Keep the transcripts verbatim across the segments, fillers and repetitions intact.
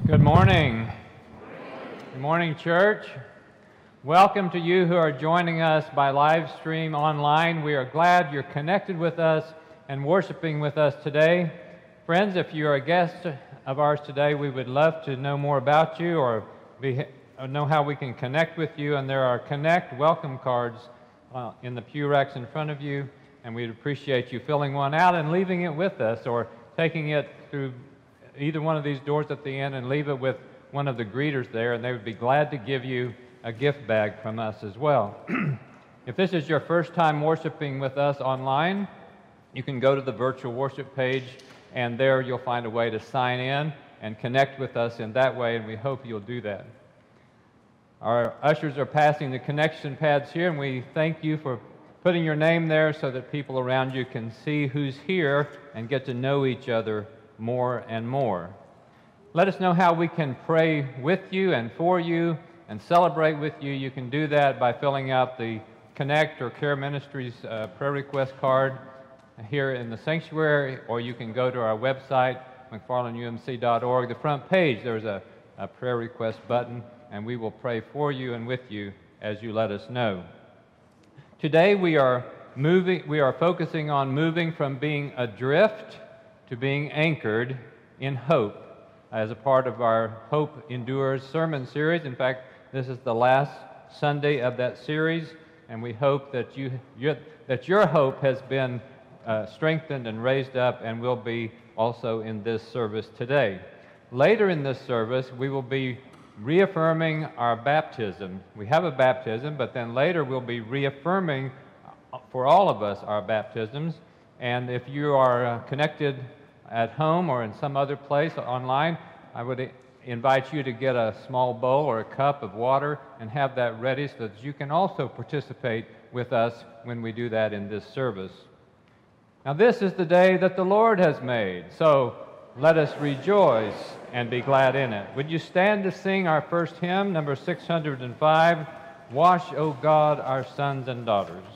Good morning. Good morning, church. Welcome to you who are joining us by live stream online. We are glad you're connected with us and worshiping with us today. Friends, if you're a guest of ours today, we would love to know more about you or, be, or know how we can connect with you. And there are Connect welcome cards uh, in the pew racks in front of you, and we'd appreciate you filling one out and leaving it with us, or taking it through either one of these doors at the end and leave it with one of the greeters there, and they would be glad to give you a gift bag from us as well. If this is your first time worshiping with us online, you can go to the virtual worship page, and there you'll find a way to sign in and connect with us in that way, and we hope you'll do that. Our ushers are passing the connection pads here, and we thank you for putting your name there so that people around you can see who's here and get to know each other more and more. Let us know how we can pray with you and for you and celebrate with you. You can do that by filling out the Connect or Care Ministries uh, prayer request card here in the sanctuary, or you can go to our website, mcfarland U M C dot org. The front page, there's a, a prayer request button, and we will pray for you and with you as you let us know. Today we are moving, we are focusing on moving from being adrift to being anchored in hope as a part of our Hope Endures sermon series. In fact, this is the last Sunday of that series, and we hope that you your, that your hope has been uh, strengthened and raised up, and will be also in this service today. Later in this service, we will be reaffirming our baptism. We have a baptism, but then later we'll be reaffirming for all of us our baptisms. And if you are uh, connected at home or in some other place online, I would invite you to get a small bowl or a cup of water and have that ready so that you can also participate with us when we do that in this service. Now, this is the day that the Lord has made, so let us rejoice and be glad in it. Would you stand to sing our first hymn, number six hundred five, Wash, O God, Our Sons and Daughters.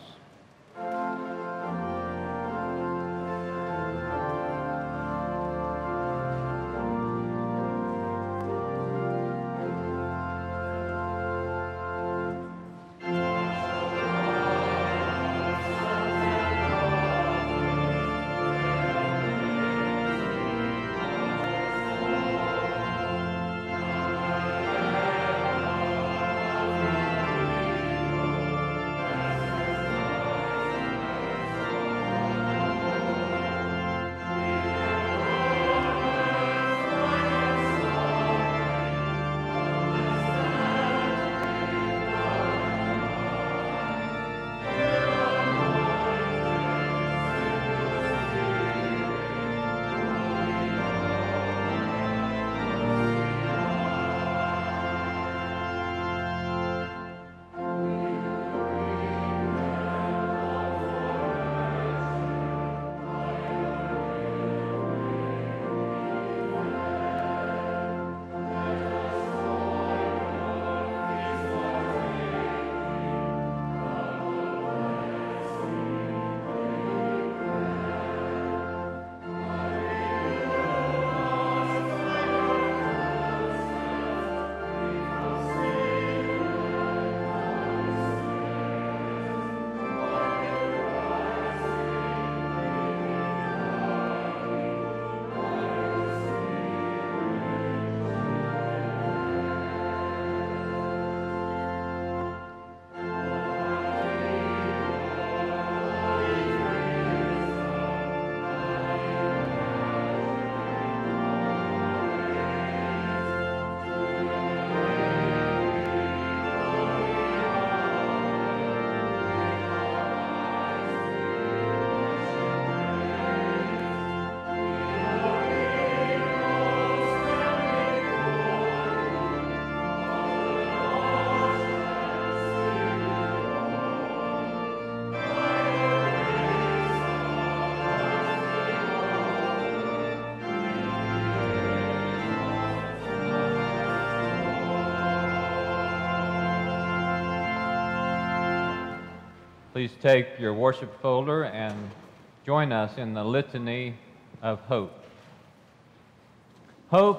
Please take your worship folder and join us in the Litany of Hope. Hope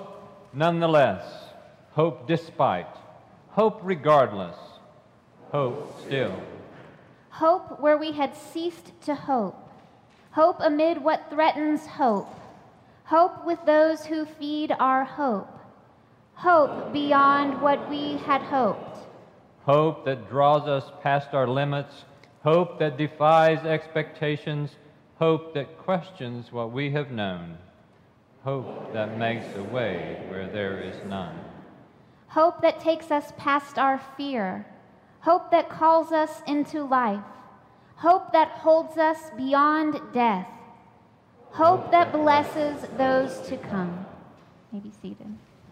nonetheless, hope despite, hope regardless, hope still. Hope where we had ceased to hope, hope amid what threatens hope, hope with those who feed our hope, hope beyond what we had hoped. Hope that draws us past our limits, hope that defies expectations, hope that questions what we have known, hope that makes a way where there is none. Hope that takes us past our fear, hope that calls us into life, hope that holds us beyond death, hope that blesses those to come. You may be seated.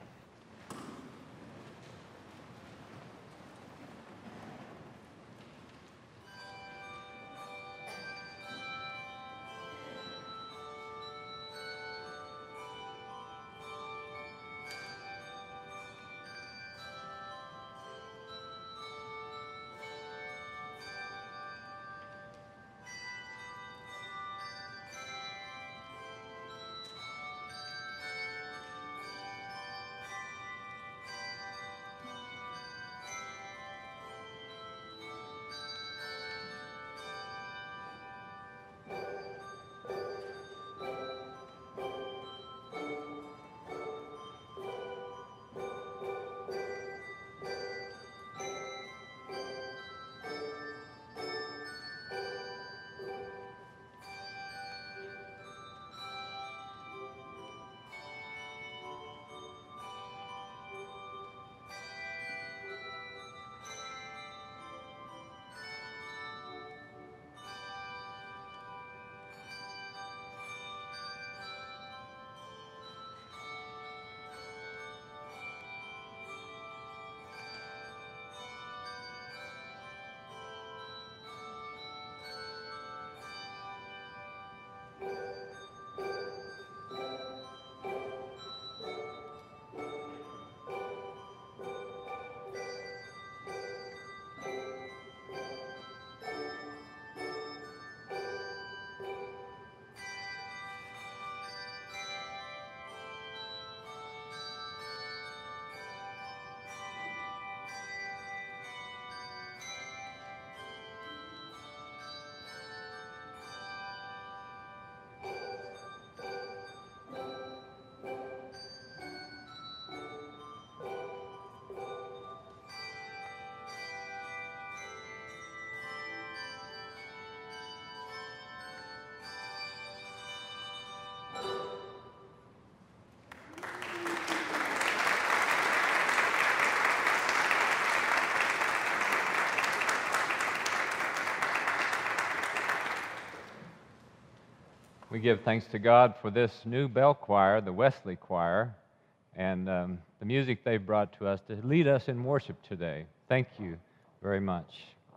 We give thanks to God for this new bell choir, the Wesley Choir, and um, the music they've brought to us to lead us in worship today. Thank you very much.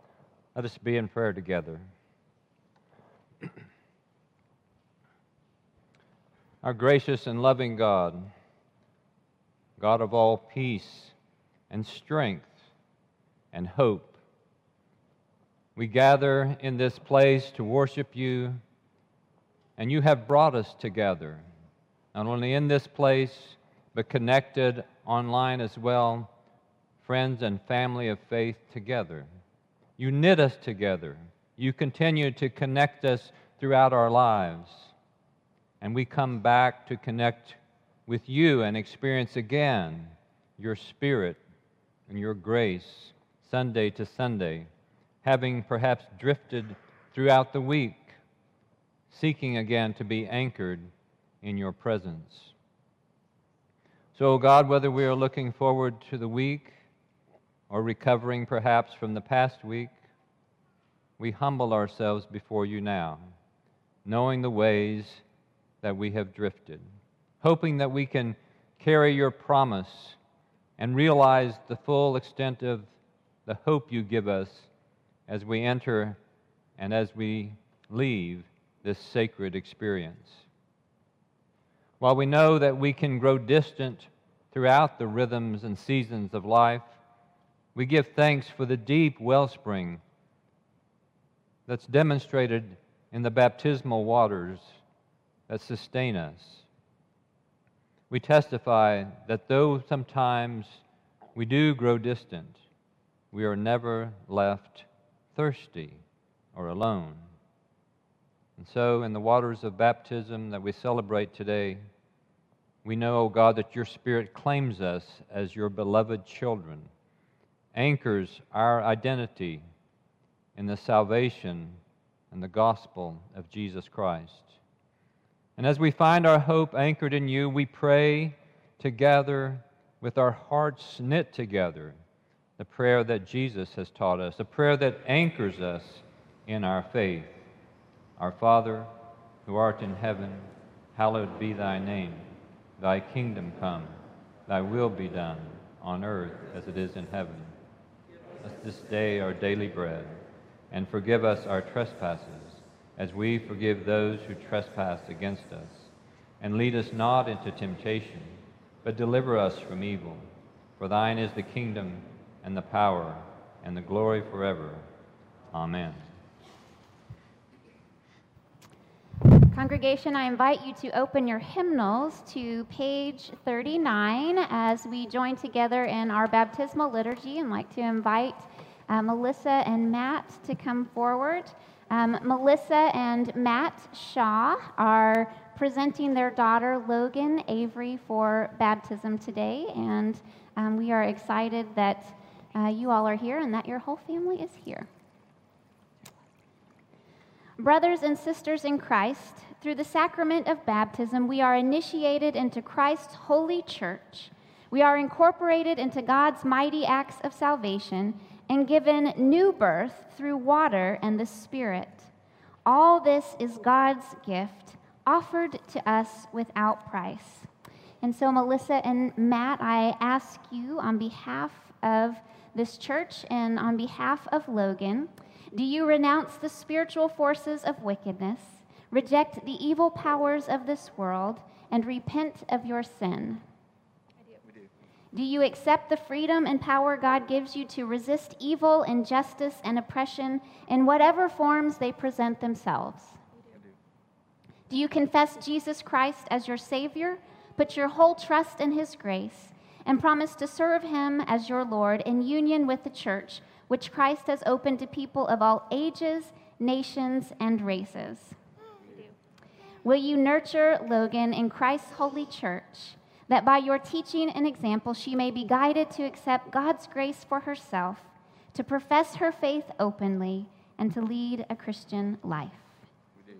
Let us be in prayer together. Our gracious and loving God, God of all peace and strength and hope, we gather in this place to worship you, and you have brought us together, not only in this place, but connected online as well, friends and family of faith together. You knit us together. You continue to connect us throughout our lives. And we come back to connect with you and experience again your Spirit and your grace Sunday to Sunday, having perhaps drifted throughout the week, seeking again to be anchored in your presence. So, God, whether we are looking forward to the week or recovering perhaps from the past week, we humble ourselves before you now, knowing the ways that we have drifted, hoping that we can carry your promise and realize the full extent of the hope you give us as we enter and as we leave this sacred experience. While we know that we can grow distant throughout the rhythms and seasons of life, we give thanks for the deep wellspring that's demonstrated in the baptismal waters that sustain us. we testify that though sometimes we do grow distant, we are never left thirsty or alone. And so in the waters of baptism that we celebrate today, we know, O God, that your Spirit claims us as your beloved children, anchors our identity in the salvation and the gospel of Jesus Christ. And as we find our hope anchored in you, we pray together with our hearts knit together the prayer that Jesus has taught us, a prayer that anchors us in our faith. Our Father, who art in heaven, hallowed be thy name. Thy kingdom come, thy will be done, on earth as it is in heaven. Give us this day our daily bread, and forgive us our trespasses, as we forgive those who trespass against us. And lead us not into temptation, but deliver us from evil. For thine is the kingdom, and the power, and the glory forever. Amen. Congregation, I invite you to open your hymnals to page thirty-nine as we join together in our baptismal liturgy, and like to invite uh, Melissa and Matt to come forward. Um, Melissa and Matt Shaw are presenting their daughter Logan Avery for baptism today, and um, we are excited that uh, you all are here and that your whole family is here. Brothers and sisters in Christ, through the sacrament of baptism, we are initiated into Christ's holy church. We are incorporated into God's mighty acts of salvation and given new birth through water and the Spirit. All this is God's gift, offered to us without price. And so, Melissa and Matt, I ask you on behalf of this church and on behalf of Logan, do you renounce the spiritual forces of wickedness, reject the evil powers of this world, and repent of your sin? I do. We do. Do you accept the freedom and power God gives you to resist evil, injustice, and oppression in whatever forms they present themselves? I do. Do you confess Jesus Christ as your Savior, put your whole trust in His grace, and promise to serve Him as your Lord in union with the church, which Christ has opened to people of all ages, nations, and races? We do. Will you nurture Logan in Christ's holy church, that by your teaching and example she may be guided to accept God's grace for herself, to profess her faith openly, and to lead a Christian life? We do.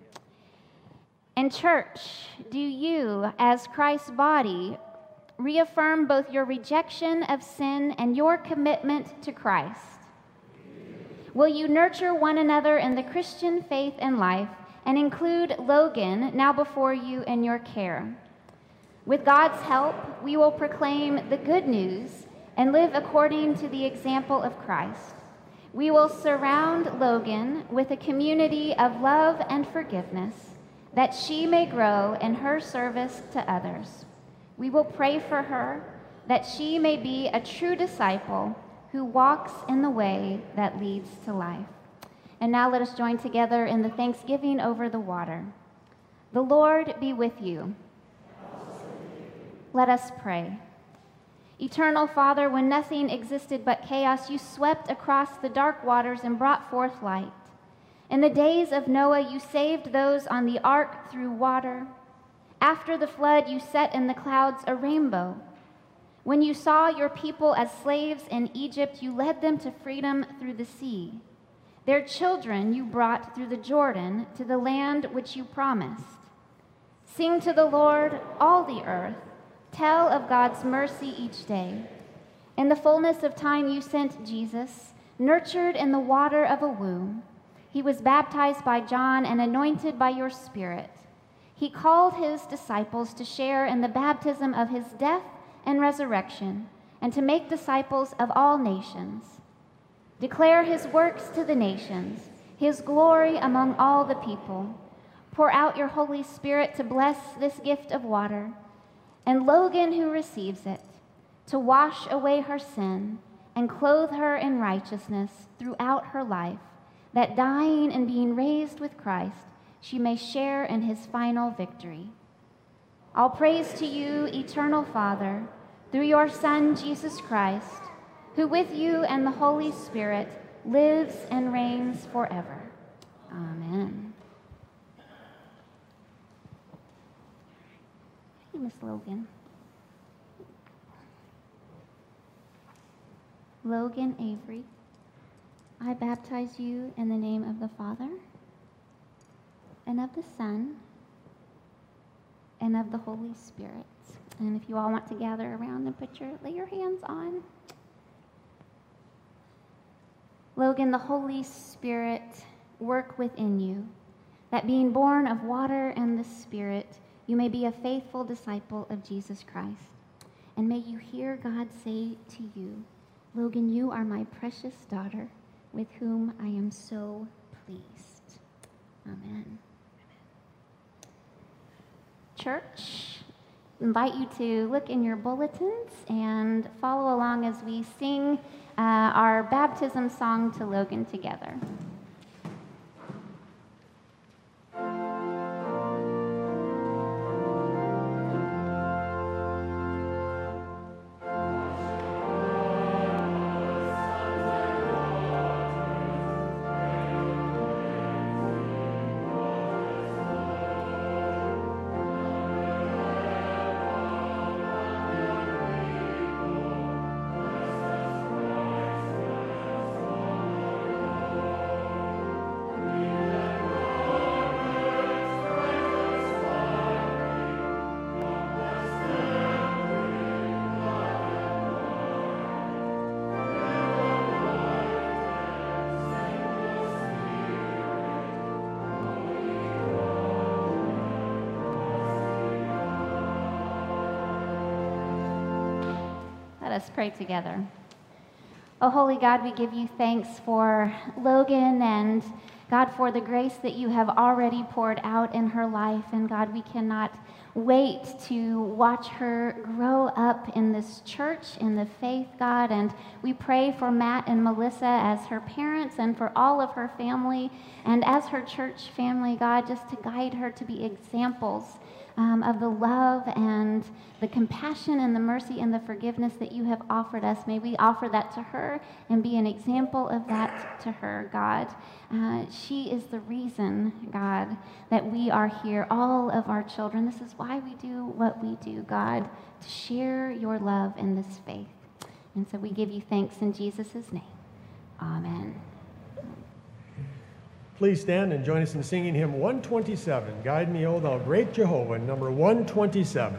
And church, do you, as Christ's body, reaffirm both your rejection of sin and your commitment to Christ? Will you nurture one another in the Christian faith and life, and include Logan now before you in your care? With God's help, we will proclaim the good news and live according to the example of Christ. We will surround Logan with a community of love and forgiveness, that she may grow in her service to others. We will pray for her, that she may be a true disciple who walks in the way that leads to life. And now let us join together in the thanksgiving over the water. The Lord be with you. Let us pray. Eternal Father, when nothing existed but chaos, you swept across the dark waters and brought forth light. In the days of Noah, you saved those on the ark through water. After the flood, you set in the clouds a rainbow. When you saw your people as slaves in Egypt, you led them to freedom through the sea. Their children you brought through the Jordan to the land which you promised. Sing to the Lord, all the earth. Tell of God's mercy each day. In the fullness of time you sent Jesus, nurtured in the water of a womb. He was baptized by John and anointed by your Spirit. He called his disciples to share in the baptism of his death and resurrection, and to make disciples of all nations. Declare his works to the nations, his glory among all the people. Pour out your Holy Spirit to bless this gift of water, and Logan who receives it, to wash away her sin and clothe her in righteousness throughout her life, that dying and being raised with Christ, she may share in his final victory. All praise to you, eternal Father, through your Son, Jesus Christ, who with you and the Holy Spirit lives and reigns forever. Amen. Hey, Miss Logan. Logan Avery, I baptize you in the name of the Father, and of the Son, and of the Holy Spirit. And if you all want to gather around and put your, lay your hands on. Logan, the Holy Spirit work within you, that being born of water and the Spirit, you may be a faithful disciple of Jesus Christ. And may you hear God say to you, Logan, you are my precious daughter, with whom I am so pleased. Amen. Church, I invite you to look in your bulletins and follow along as we sing uh, our baptism song to Logan together. Let us pray together. Oh, holy God, we give you thanks for Logan and God, for the grace that you have already poured out in her life. And God, we cannot wait to watch her grow up in this church, in the faith, God. And we pray for Matt and Melissa as her parents and for all of her family and as her church family, God, just to guide her to be examples Um, of the love and the compassion and the mercy and the forgiveness that you have offered us. May we offer that to her and be an example of that to her, God. Uh, she is the reason, God, that we are here, all of our children. This is why we do what we do, God, to share your love in this faith. And so we give you thanks in Jesus' name. Amen. Please stand and join us in singing hymn one twenty-seven, Guide Me, O Thou Great Jehovah, number one twenty-seven.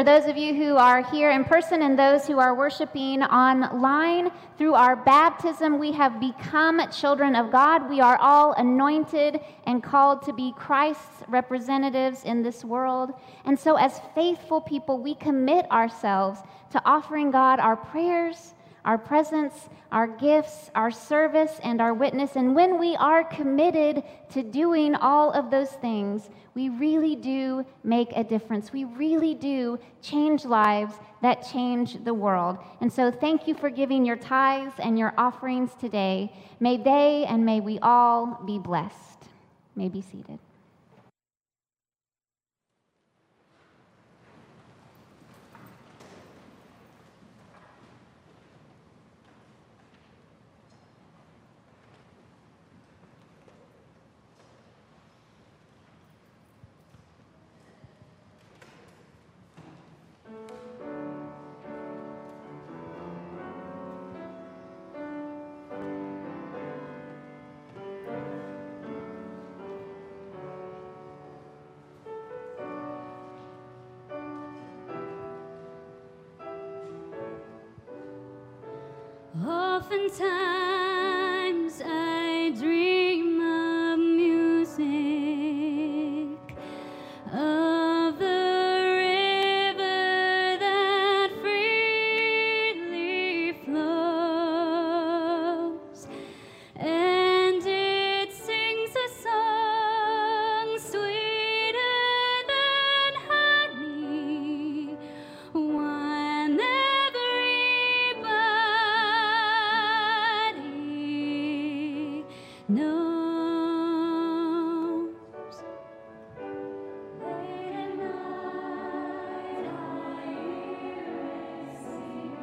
For those of you who are here in person and those who are worshiping online, through our baptism, we have become children of God. We are all anointed and called to be Christ's representatives in this world. And so as faithful people, we commit ourselves to offering God our prayers, our presence, our gifts, our service, and our witness. And when we are committed to doing all of those things, we really do make a difference. We really do change lives that change the world. And so thank you for giving your tithes and your offerings today. May they and may we all be blessed. May be seated. Oftentimes I dream of music, of the river that freely flows, and it sings a song sweeter than honey, one everybody knows. Late at night I hear it sing,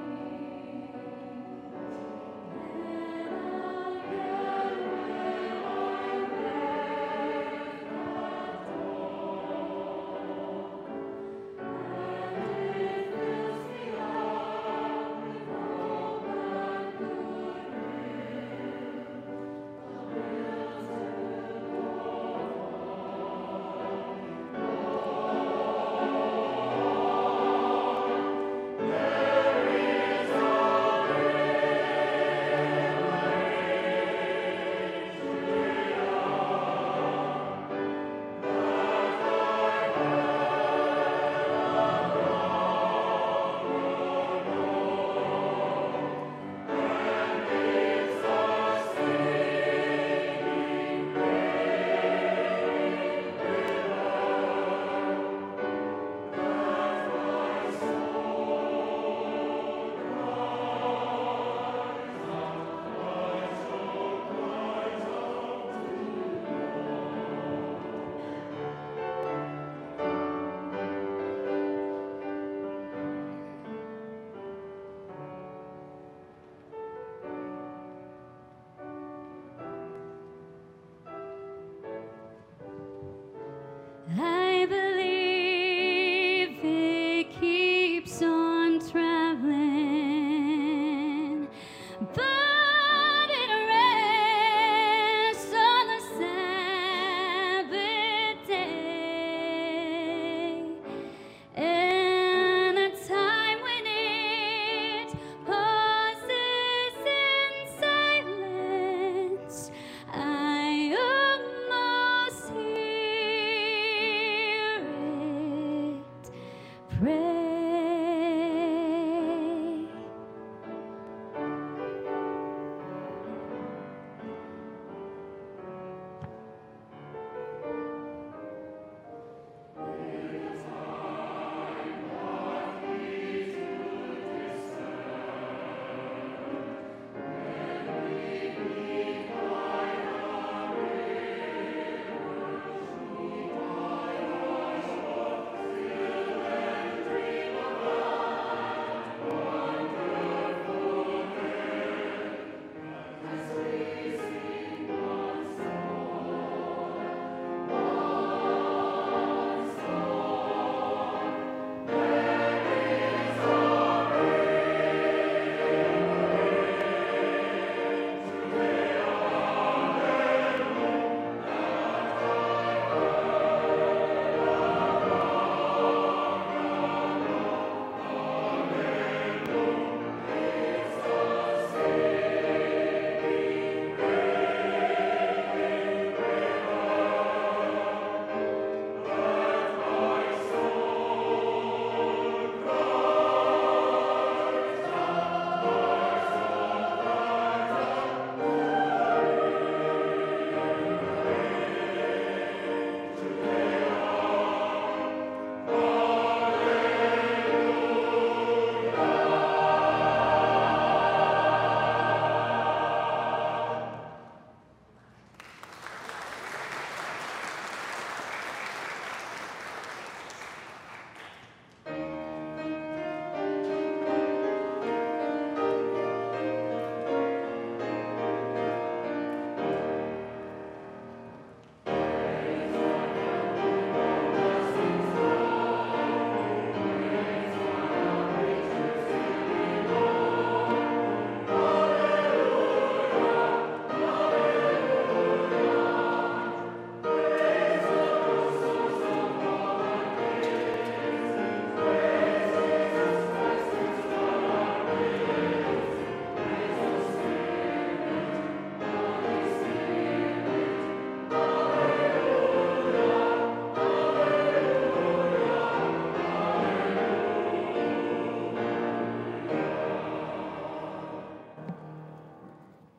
then again will I break the door, and it fills me up with hope and good I believe it keeps on traveling, but it rests on the Sabbath day, and a time when it pauses in silence. I almost hear it pray.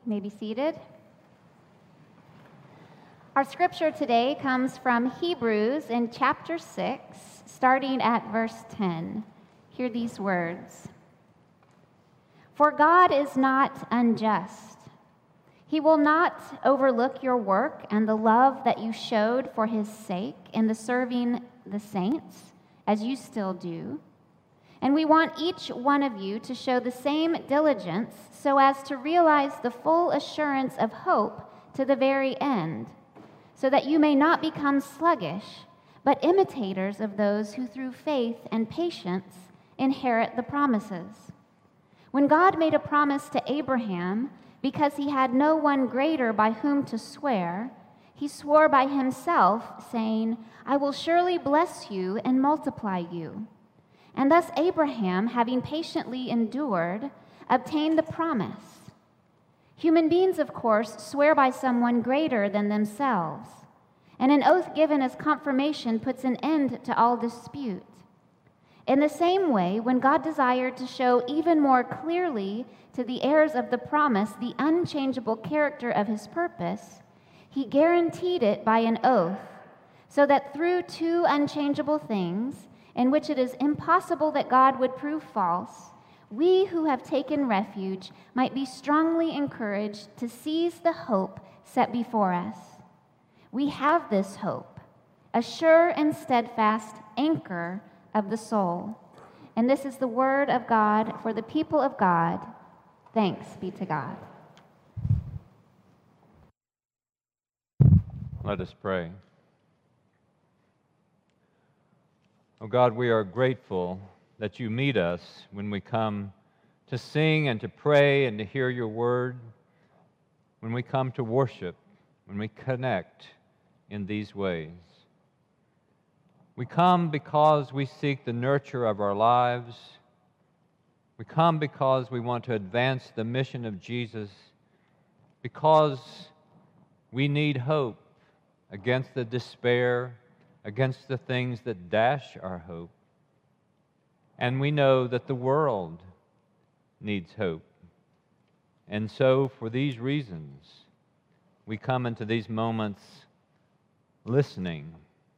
may be seated. Our scripture today comes from Hebrews in chapter six, starting at verse ten. Hear these words. For God is not unjust. He will not overlook your work and the love that you showed for his sake in the serving the saints, as you still do. And we want each one of you to show the same diligence so as to realize the full assurance of hope to the very end, so that you may not become sluggish, but imitators of those who through faith and patience inherit the promises. When God made a promise to Abraham, because he had no one greater by whom to swear, he swore by himself, saying, I will surely bless you and multiply you. And thus Abraham, having patiently endured, obtained the promise. Human beings, of course, swear by someone greater than themselves, and an oath given as confirmation puts an end to all dispute. In the same way, when God desired to show even more clearly to the heirs of the promise the unchangeable character of his purpose, he guaranteed it by an oath, so that through two unchangeable things, in which it is impossible that God would prove false, we who have taken refuge might be strongly encouraged to seize the hope set before us. We have this hope, a sure and steadfast anchor of the soul. And this is the word of God for the people of God. Thanks be to God. Let us pray. Oh God, we are grateful that you meet us when we come to sing and to pray and to hear your word, when we come to worship, when we connect in these ways. We come because we seek the nurture of our lives. We come because we want to advance the mission of Jesus, because we need hope against the despair, against the things that dash our hope. And we know that the world needs hope. And so, for these reasons, we come into these moments listening,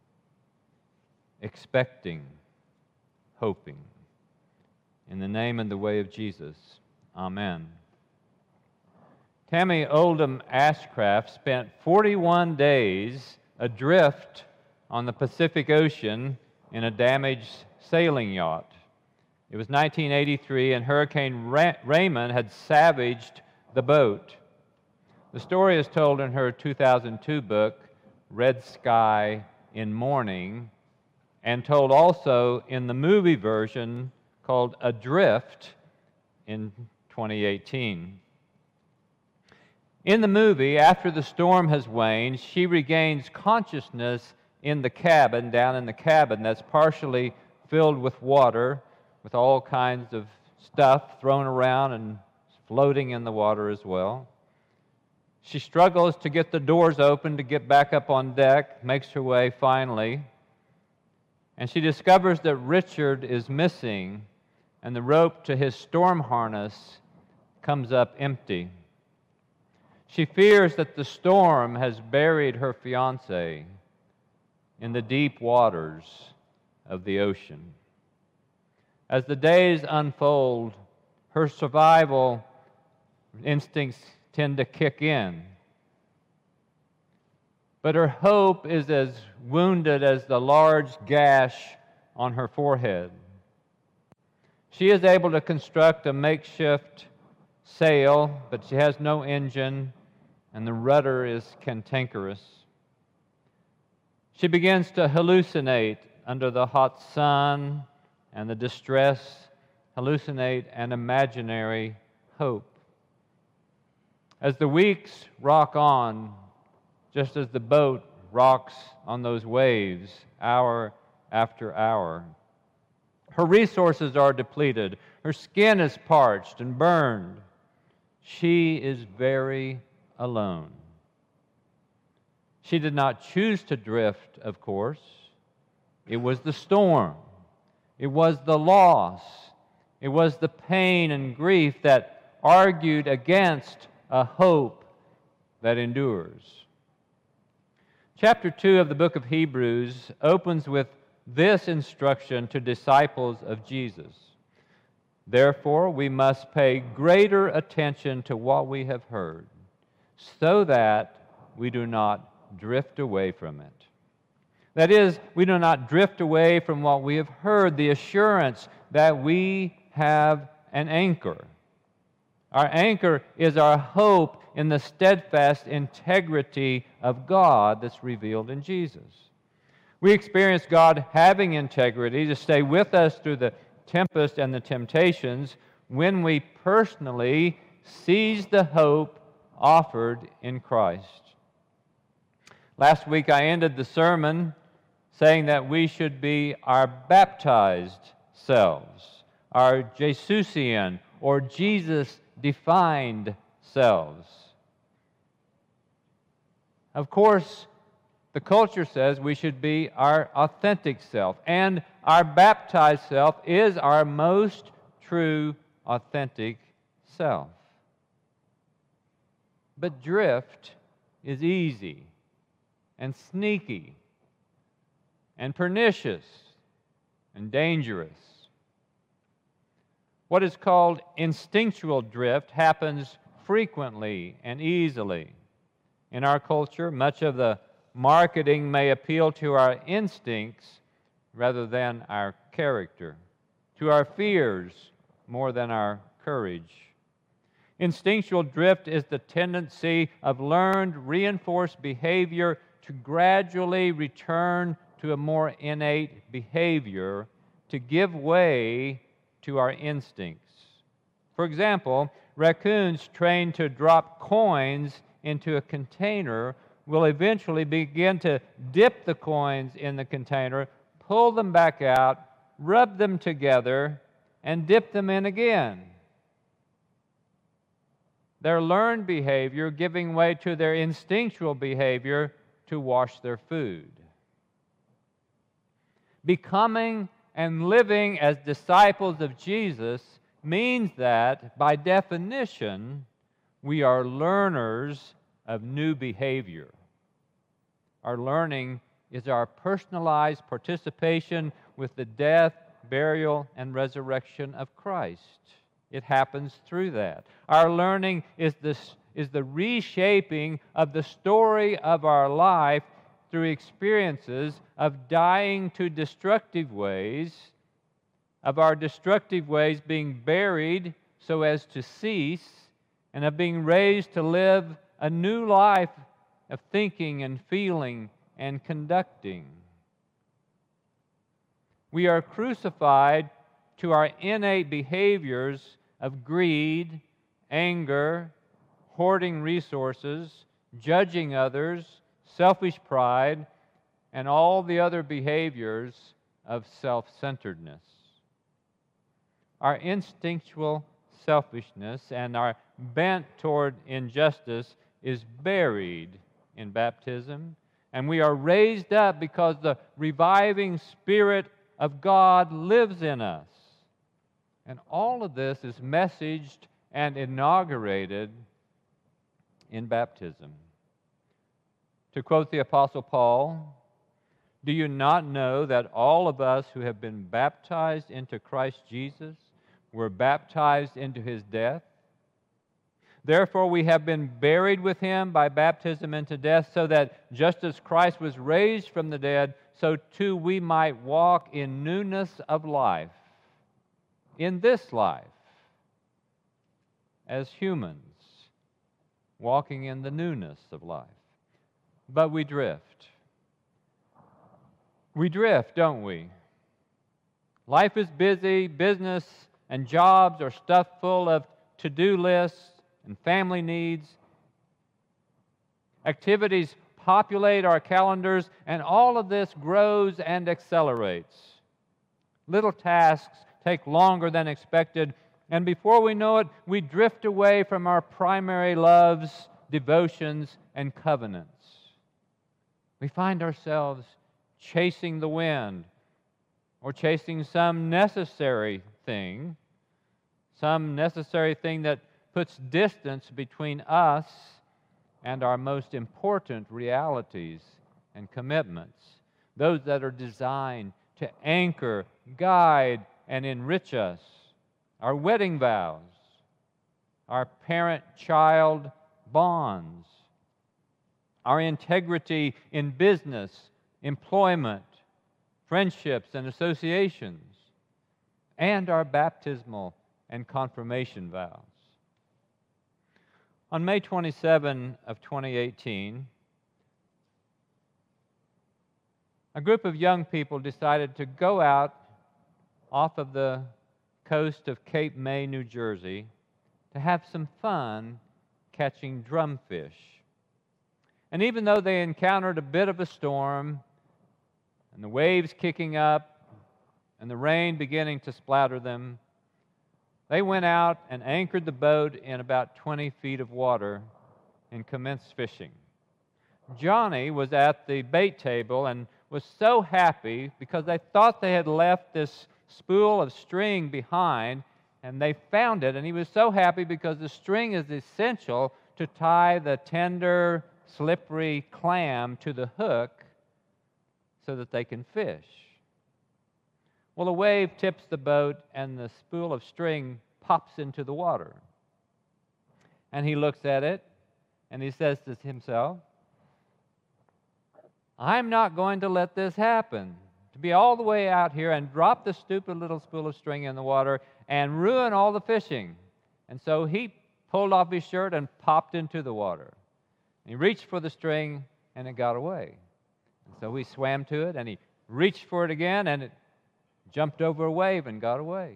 expecting, hoping. In the name and the way of Jesus, amen. Tammy Oldham Ashcraft spent forty-one days adrift on the Pacific Ocean in a damaged sailing yacht. It was nineteen eighty-three, and Hurricane Ra- Raymond had savaged the boat. The story is told in her two thousand two book, Red Sky in Mourning, and told also in the movie version called Adrift in twenty eighteen. In the movie, after the storm has waned, she regains consciousness in the cabin, down in the cabin that's partially filled with water, with all kinds of stuff thrown around and floating in the water as well. She struggles to get the doors open to get back up on deck, makes her way finally, and she discovers that Richard is missing, and the rope to his storm harness comes up empty. She fears that the storm has buried her fiancé in the deep waters of the ocean. As the days unfold, her survival instincts tend to kick in. But her hope is as wounded as the large gash on her forehead. She is able to construct a makeshift sail, but she has no engine, and the rudder is cantankerous. She begins to hallucinate under the hot sun and the distress, hallucinate an imaginary hope. As the weeks rock on, just as the boat rocks on those waves, hour after hour, her resources are depleted. Her skin is parched and burned. She is very alone. She did not choose to drift, of course. It was the storm. It was the loss. It was the pain and grief that argued against a hope that endures. Chapter two of the book of Hebrews opens with this instruction to disciples of Jesus. Therefore, we must pay greater attention to what we have heard, so that we do not drift away from it. That is, we do not drift away from what we have heard, the assurance that we have an anchor. Our anchor is our hope in the steadfast integrity of God that's revealed in Jesus. We experience God having integrity to stay with us through the tempest and the temptations when we personally seize the hope offered in Christ. Last week I ended the sermon saying that we should be our baptized selves, our Jesusian or Jesus-defined selves. Of course, the culture says we should be our authentic self, and our baptized self is our most true, authentic self. But drift is easy and sneaky and pernicious and dangerous. What is called instinctual drift happens frequently and easily. In our culture, much of the marketing may appeal to our instincts rather than our character, to our fears more than our courage. Instinctual drift is the tendency of learned, reinforced behavior to gradually return to a more innate behavior, to give way to our instincts. For example, raccoons trained to drop coins into a container will eventually begin to dip the coins in the container, pull them back out, rub them together, and dip them in again. Their learned behavior giving way to their instinctual behavior to wash their food. Becoming and living as disciples of Jesus means that, by definition, we are learners of new behavior. Our learning is our personalized participation with the death, burial, and resurrection of Christ. It happens through that. Our learning is, this, is the reshaping of the story of our life through experiences of dying to destructive ways, of our destructive ways being buried so as to cease, and of being raised to live a new life of thinking and feeling and conducting. We are crucified to our innate behaviors of greed, anger, hoarding resources, judging others, selfish pride, and all the other behaviors of self-centeredness. Our instinctual selfishness and our bent toward injustice is buried in baptism, and we are raised up because the reviving Spirit of God lives in us. And all of this is messaged and inaugurated in baptism. To quote the Apostle Paul, "Do you not know that all of us who have been baptized into Christ Jesus were baptized into His death? Therefore we have been buried with Him by baptism into death, so that just as Christ was raised from the dead, so too we might walk in newness of life." In this life, as humans, walking in the newness of life. But we drift. We drift, don't we? Life is busy, business and jobs are stuffed full of to-do lists and family needs. Activities populate our calendars, and all of this grows and accelerates. Little tasks take longer than expected, and before we know it, we drift away from our primary loves, devotions, and covenants. We find ourselves chasing the wind or chasing some necessary thing, some necessary thing that puts distance between us and our most important realities and commitments, those that are designed to anchor, guide, and enrich us. Our wedding vows, our parent-child bonds, our integrity in business, employment, friendships, and associations, and our baptismal and confirmation vows. On May twenty-seventh of twenty eighteen, a group of young people decided to go out off of the coast of Cape May, New Jersey, to have some fun catching drumfish. And even though they encountered a bit of a storm, and the waves kicking up, and the rain beginning to splatter them, they went out and anchored the boat in about twenty feet of water and commenced fishing. Johnny was at the bait table and was so happy because they thought they had left this spool of string behind, and they found it, and he was so happy because the string is essential to tie the tender, slippery clam to the hook so that they can fish. Well, a wave tips the boat, and the spool of string pops into the water. And he looks at it, and he says to himself, I'm not going to let this happen, to be all the way out here and drop the stupid little spool of string in the water and ruin all the fishing. And so he pulled off his shirt and popped into the water. He reached for the string, and it got away. And so he swam to it, and he reached for it again, and it jumped over a wave and got away.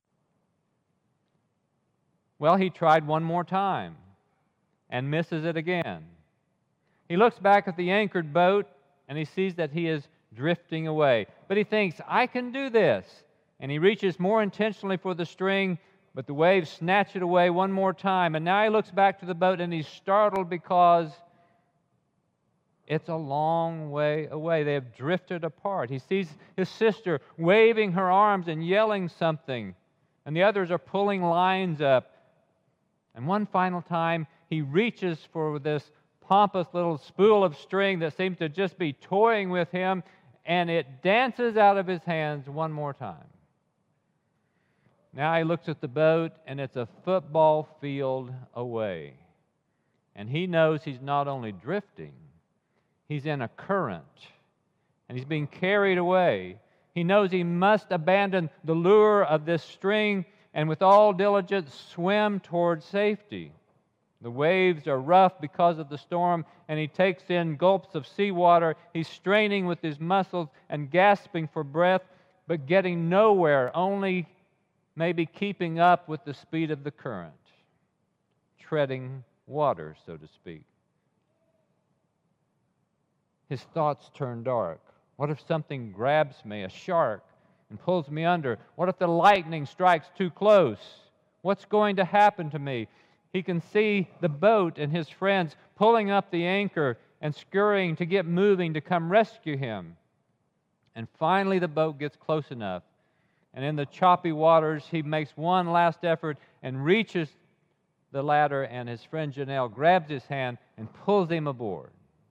Well, he tried one more time and misses it again. He looks back at the anchored boat, and he sees that he is drifting away. But he thinks, I can do this. And he reaches more intentionally for the string, but the waves snatch it away one more time. And now he looks back to the boat, and he's startled because it's a long way away. They have drifted apart. He sees his sister waving her arms and yelling something, and the others are pulling lines up. And one final time, he reaches for this pompous little spool of string that seems to just be toying with him, and it dances out of his hands one more time. Now he looks at the boat, and it's a football field away. And he knows he's not only drifting, he's in a current, and he's being carried away. He knows he must abandon the lure of this string and with all diligence swim toward safety. The waves are rough because of the storm, and he takes in gulps of seawater. He's straining with his muscles and gasping for breath, but getting nowhere, only maybe keeping up with the speed of the current, treading water, so to speak. His thoughts turn dark. What if something grabs me, a shark, and pulls me under? What if the lightning strikes too close? What's going to happen to me? He can see the boat and his friends pulling up the anchor and scurrying to get moving to come rescue him. And finally the boat gets close enough, and in the choppy waters he makes one last effort and reaches the ladder, and his friend Janelle grabs his hand and pulls him aboard.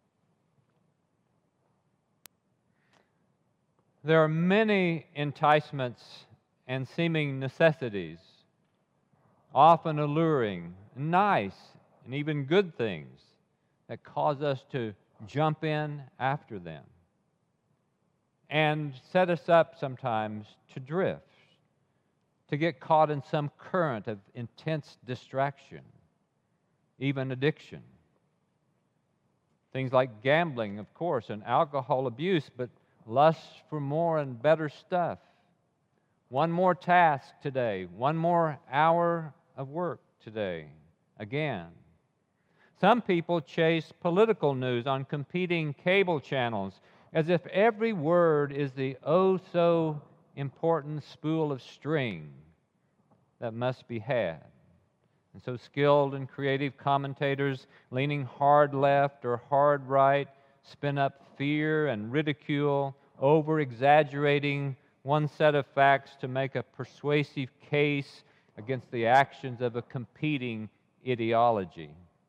There are many enticements and seeming necessities, often alluring, nice, and even good things that cause us to jump in after them and set us up sometimes to drift, to get caught in some current of intense distraction, even addiction. Things like gambling, of course, and alcohol abuse, but lust for more and better stuff. One more task today, one more hour of work today, again. Some people chase political news on competing cable channels as if every word is the oh-so-important spool of string that must be had. And so skilled and creative commentators leaning hard left or hard right spin up fear and ridicule, over-exaggerating one set of facts to make a persuasive case against the actions of a competing ideology.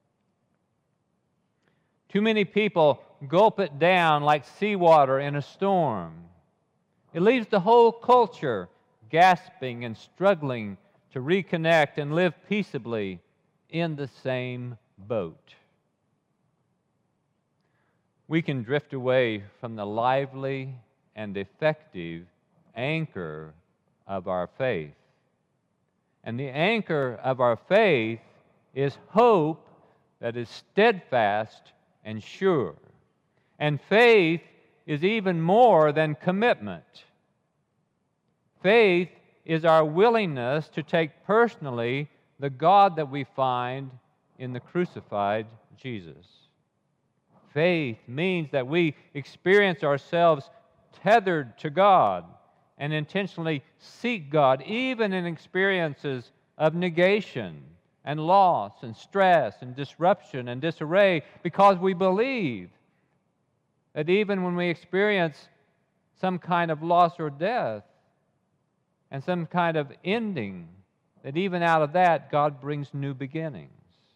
Too many people gulp it down like seawater in a storm. It leaves the whole culture gasping and struggling to reconnect and live peaceably in the same boat. We can drift away from the lively and effective anchor of our faith. And the anchor of our faith is hope that is steadfast and sure. And faith is even more than commitment. Faith is our willingness to take personally the God that we find in the crucified Jesus. Faith means that we experience ourselves tethered to God and intentionally seek God, even in experiences of negation and loss and stress and disruption and disarray, because we believe that even when we experience some kind of loss or death and some kind of ending, that even out of that, God brings new beginnings.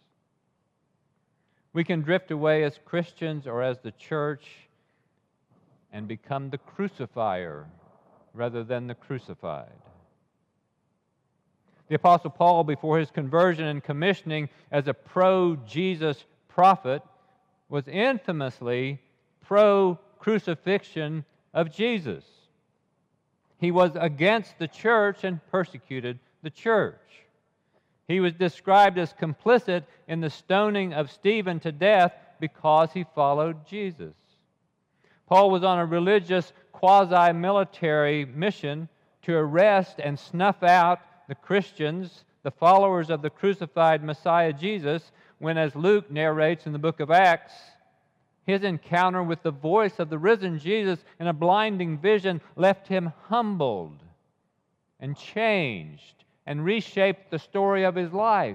We can drift away as Christians or as the church and become the crucifier rather than the crucified. The Apostle Paul, before his conversion and commissioning as a pro-Jesus prophet, was infamously pro-crucifixion of Jesus. He was against the church and persecuted the church. He was described as complicit in the stoning of Stephen to death because he followed Jesus. Paul was on a religious, quasi-military mission to arrest and snuff out the Christians, the followers of the crucified Messiah Jesus, when, as Luke narrates in the book of Acts, his encounter with the voice of the risen Jesus in a blinding vision left him humbled and changed and reshaped the story of his life.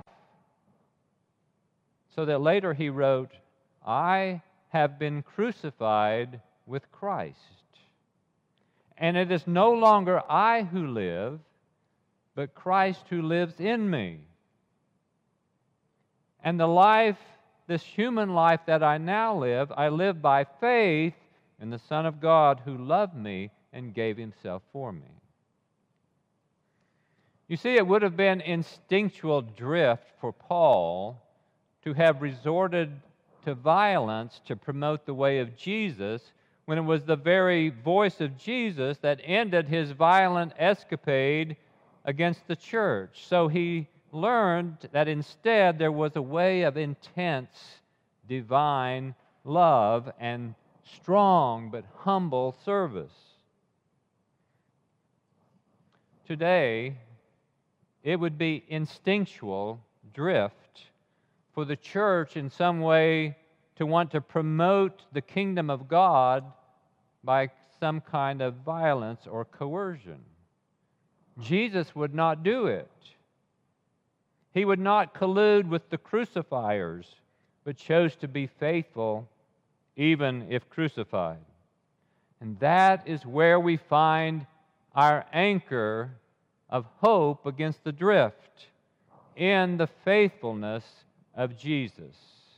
So that later he wrote, "I have been crucified with Christ. And it is no longer I who live, but Christ who lives in me. And the life, this human life that I now live, I live by faith in the Son of God who loved me and gave himself for me." You see, it would have been instinctual drift for Paul to have resorted to violence to promote the way of Jesus, when it was the very voice of Jesus that ended his violent escapade against the church. So he learned that instead there was a way of intense divine love and strong but humble service. Today, it would be instinctual drift for the church in some way to want to promote the kingdom of God by some kind of violence or coercion. Jesus would not do it. He would not collude with the crucifiers, but chose to be faithful even if crucified. And that is where we find our anchor of hope against the drift, in the faithfulness of Jesus.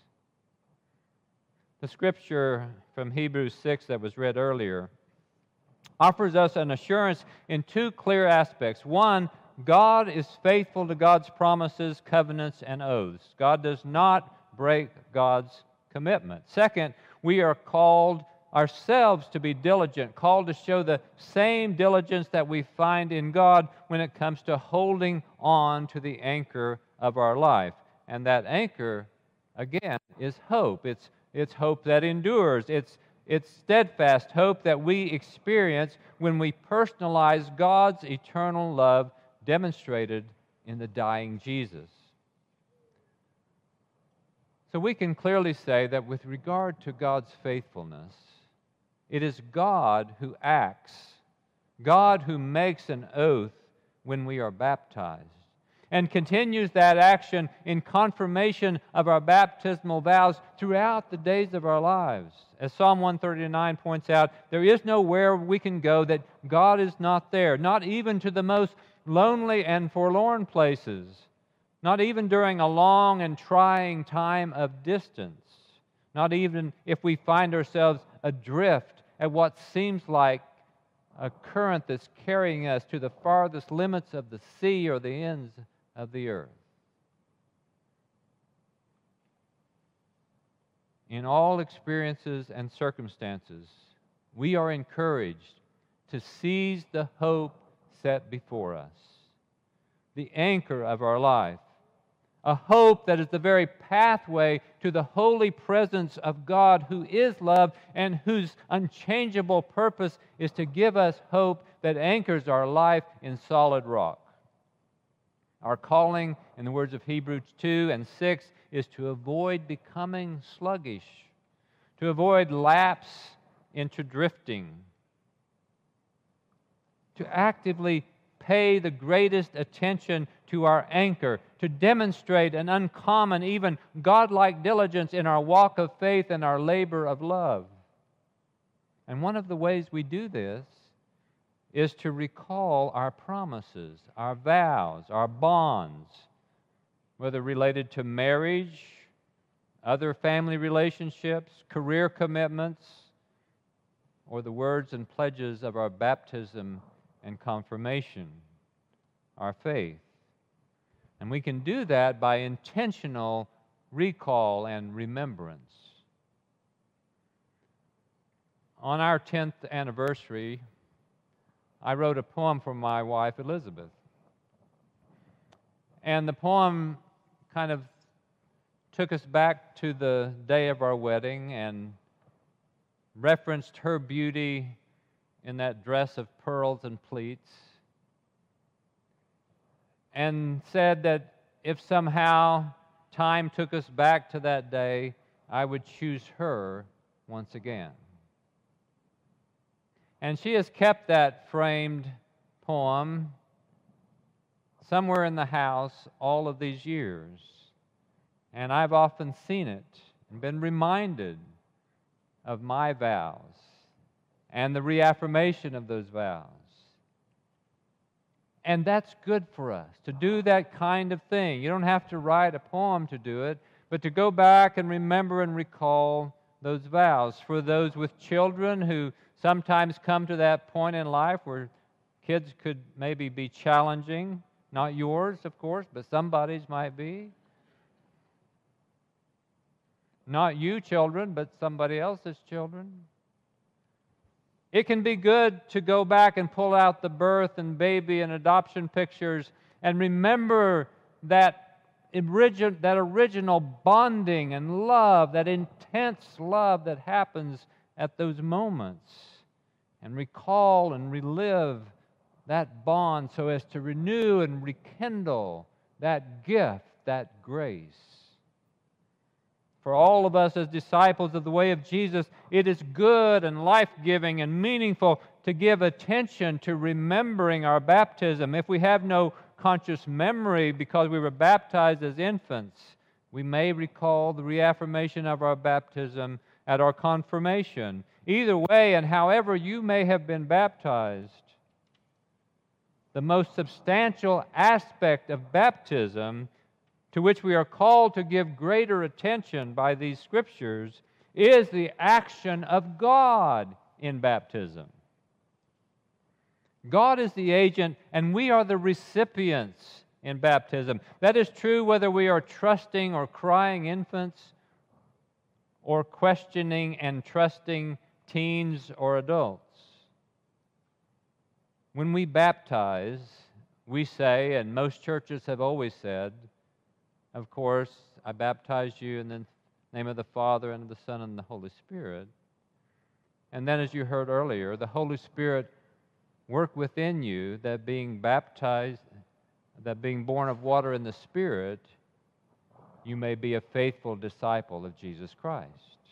The scripture from Hebrews six that was read earlier offers us an assurance in two clear aspects. One, God is faithful to God's promises, covenants, and oaths. God does not break God's commitment. Second, we are called ourselves to be diligent, called to show the same diligence that we find in God when it comes to holding on to the anchor of our life. And that anchor, again, is hope. It's, it's hope that endures. It's It's steadfast hope that we experience when we personalize God's eternal love demonstrated in the dying Jesus. So we can clearly say that with regard to God's faithfulness, it is God who acts, God who makes an oath when we are baptized, and continues that action in confirmation of our baptismal vows throughout the days of our lives. As Psalm one thirty-nine points out, there is nowhere we can go that God is not there, not even to the most lonely and forlorn places, not even during a long and trying time of distance, not even if we find ourselves adrift at what seems like a current that's carrying us to the farthest limits of the sea or the ends of the earth. In all experiences and circumstances, we are encouraged to seize the hope set before us, the anchor of our life, a hope that is the very pathway to the holy presence of God, who is love and whose unchangeable purpose is to give us hope that anchors our life in solid rock. Our calling, in the words of Hebrews two and six, is to avoid becoming sluggish, to avoid lapse into drifting, to actively pay the greatest attention to our anchor, to demonstrate an uncommon, even godlike diligence in our walk of faith and our labor of love. And one of the ways we do this is to recall our promises, our vows, our bonds, whether related to marriage, other family relationships, career commitments, or the words and pledges of our baptism and confirmation, our faith. And we can do that by intentional recall and remembrance. On our tenth anniversary, I wrote a poem for my wife, Elizabeth. And the poem kind of took us back to the day of our wedding and referenced her beauty in that dress of pearls and pleats, and said that if somehow time took us back to that day, I would choose her once again. And she has kept that framed poem somewhere in the house all of these years. And I've often seen it and been reminded of my vows and the reaffirmation of those vows. And that's good for us, to do that kind of thing. You don't have to write a poem to do it, but to go back and remember and recall those vows. For those with children who sometimes come to that point in life where kids could maybe be challenging, not yours, of course, but somebody's might be. Not you, children, but somebody else's children. It can be good to go back and pull out the birth and baby and adoption pictures and remember that, origi- that original bonding and love, that intense love that happens at those moments, and recall and relive that bond so as to renew and rekindle that gift, that grace. For all of us as disciples of the way of Jesus, it is good and life-giving and meaningful to give attention to remembering our baptism. If we have no conscious memory because we were baptized as infants, we may recall the reaffirmation of our baptism at our confirmation. Either way, and however you may have been baptized, the most substantial aspect of baptism, to which we are called to give greater attention by these scriptures, is the action of God in baptism. God is the agent, and we are the recipients in baptism. That is true whether we are trusting or crying infants, or questioning and trusting teens or adults. When we baptize, we say, and most churches have always said, of course, I baptize you in the name of the Father, and of the Son, and the Holy Spirit. And then, as you heard earlier, the Holy Spirit work within you, that being baptized, that being born of water and the Spirit, you may be a faithful disciple of Jesus Christ.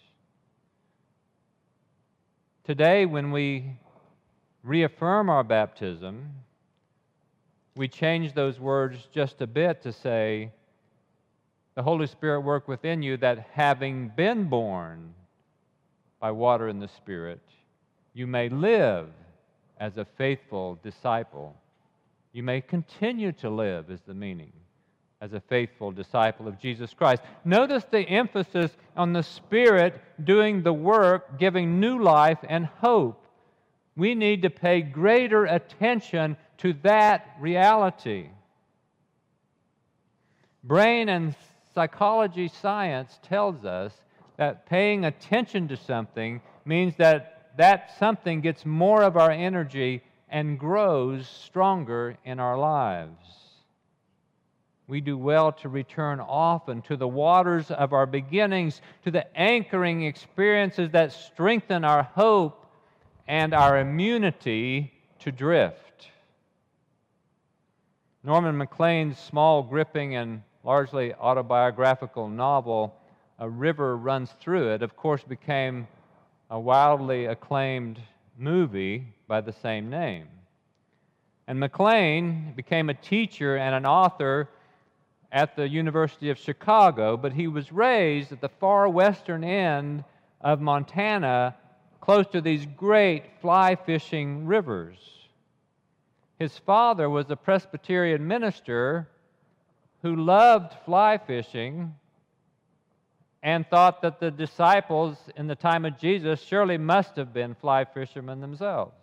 Today, when we reaffirm our baptism, we change those words just a bit to say, the Holy Spirit work within you, that having been born by water and the Spirit, you may live as a faithful disciple You may continue to live, is the meaning, as a faithful disciple of Jesus Christ. Notice the emphasis on the Spirit doing the work, giving new life and hope. We need to pay greater attention to that reality. Brain and psychology science tells us that paying attention to something means that that something gets more of our energy and grows stronger in our lives. We do well to return often to the waters of our beginnings, to the anchoring experiences that strengthen our hope and our immunity to drift. Norman Maclean's small, gripping, and largely autobiographical novel, A River Runs Through It, of course became a wildly acclaimed movie by the same name. And Maclean became a teacher and an author at the University of Chicago, but he was raised at the far western end of Montana, close to these great fly-fishing rivers. His father was a Presbyterian minister who loved fly fishing and thought that the disciples in the time of Jesus surely must have been fly fishermen themselves.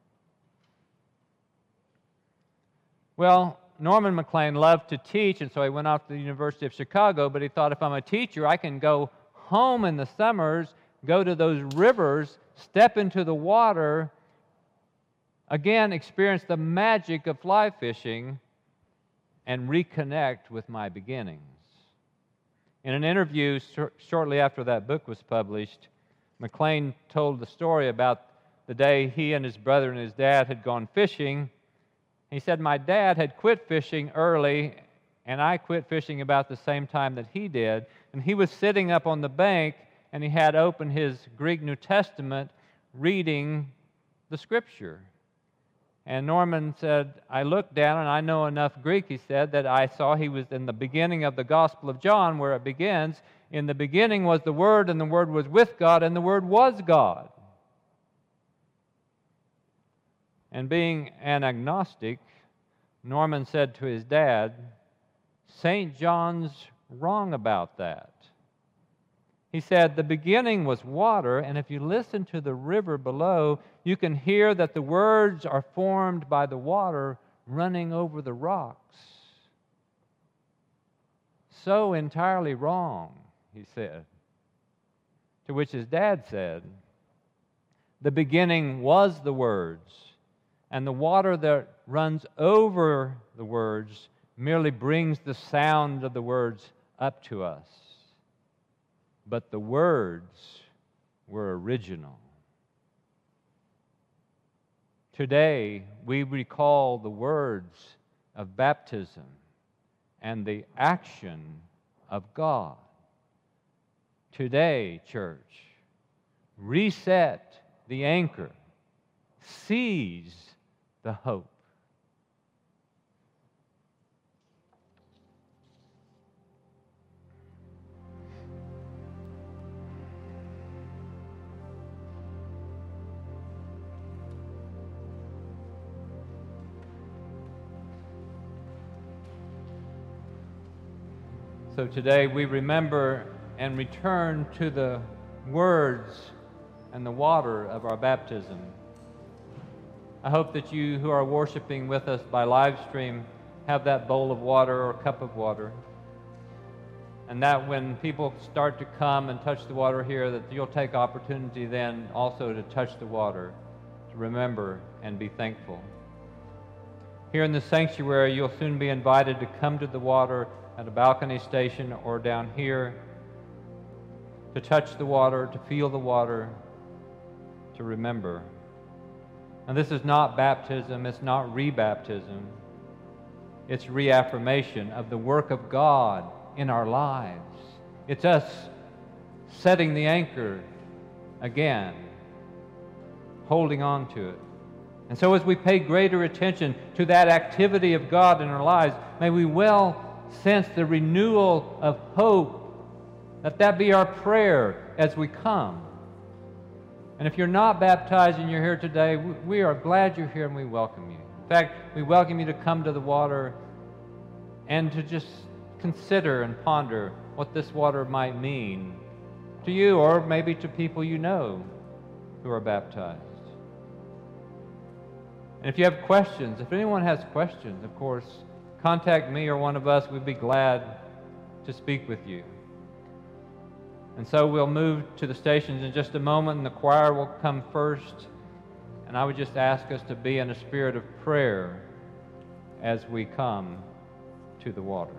Well, Norman Maclean loved to teach, and so he went off to the University of Chicago, but he thought, if I'm a teacher, I can go home in the summers, go to those rivers, step into the water, again experience the magic of fly fishing, and reconnect with my beginnings. In an interview sh- shortly after that book was published, Maclean told the story about the day he and his brother and his dad had gone fishing. He said, my dad had quit fishing early, and I quit fishing about the same time that he did. And he was sitting up on the bank, and he had open his Greek New Testament, reading the Scripture. And Norman said, I looked down, and I know enough Greek, he said, that I saw he was in the beginning of the Gospel of John, where it begins, in the beginning was the Word, and the Word was with God, and the Word was God. And being an agnostic, Norman said to his dad, Saint John's wrong about that. He said, the beginning was water, and if you listen to the river below, you can hear that the words are formed by the water running over the rocks. So entirely wrong, he said. To which his dad said, the beginning was the words, and the water that runs over the words merely brings the sound of the words up to us. But the words were original. Today, we recall the words of baptism and the action of God. Today, church, reset the anchor, seize the hope. So today we remember and return to the words and the water of our baptism. I hope that you who are worshiping with us by live stream have that bowl of water or cup of water, and that when people start to come and touch the water here, that you'll take opportunity then also to touch the water, to remember and be thankful. Here in the sanctuary, you'll soon be invited to come to the water at a balcony station or down here, to touch the water, to feel the water, to remember. And this is not baptism, it's not rebaptism. It's reaffirmation of the work of God in our lives. It's us setting the anchor again, holding on to it. And so as we pay greater attention to that activity of God in our lives, may we well sense the renewal of hope. Let that be our prayer as we come. And if you're not baptized and you're here today, we are glad you're here and we welcome you. In fact, we welcome you to come to the water and to just consider and ponder what this water might mean to you, or maybe to people you know who are baptized. And if you have questions, if anyone has questions, of course, contact me or one of us. We'd be glad to speak with you. And so we'll move to the stations in just a moment, and the choir will come first. And I would just ask us to be in a spirit of prayer as we come to the water.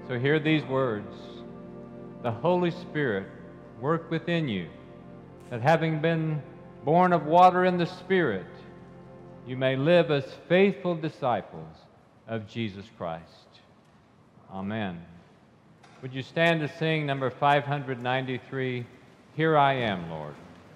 So hear these words. The Holy Spirit work within you, that having been born of water and the Spirit, you may live as faithful disciples of Jesus Christ. Amen. Would you stand to sing number five hundred ninety-three, Here I Am, Lord.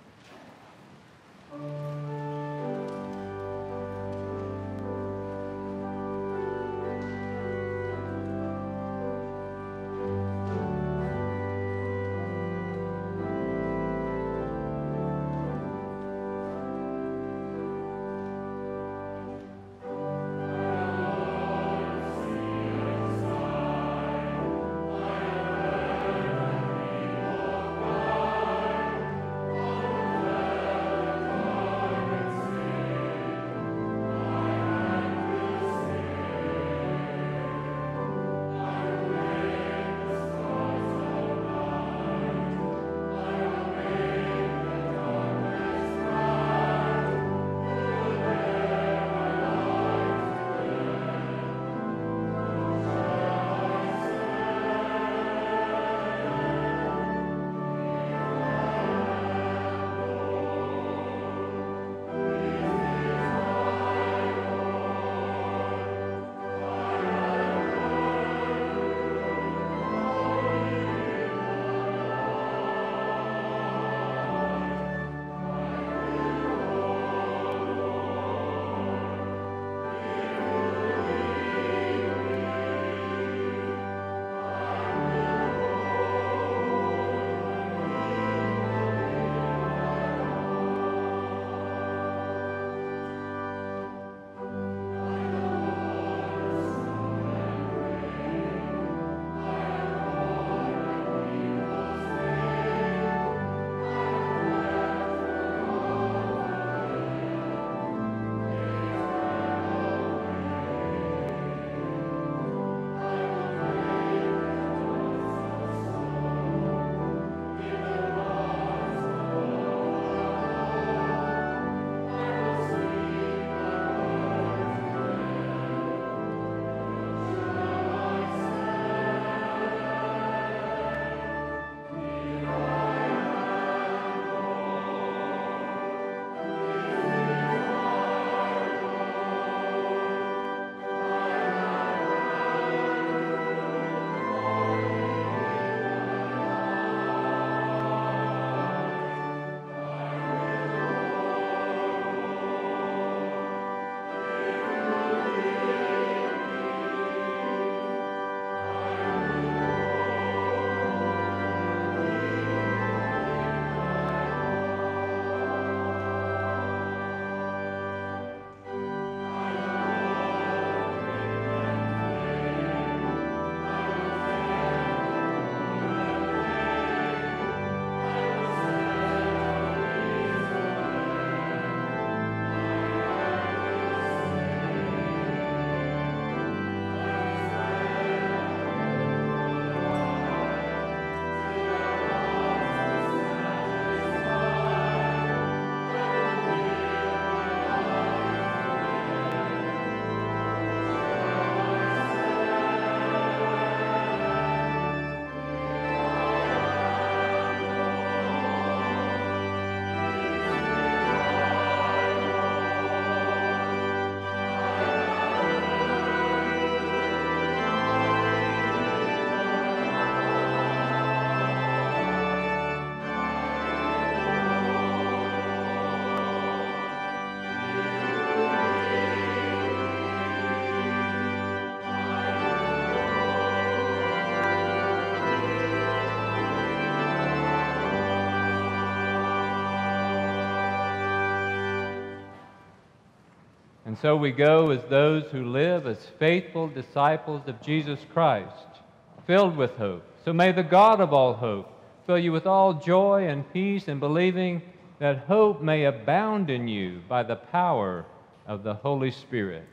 And so we go as those who live as faithful disciples of Jesus Christ, filled with hope. So may the God of all hope fill you with all joy and peace in believing that hope may abound in you by the power of the Holy Spirit.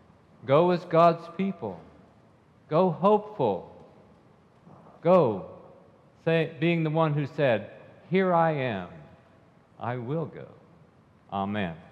Go as God's people. Go hopeful. Go, say, being the one who said, "Here I am. I will go." Amen.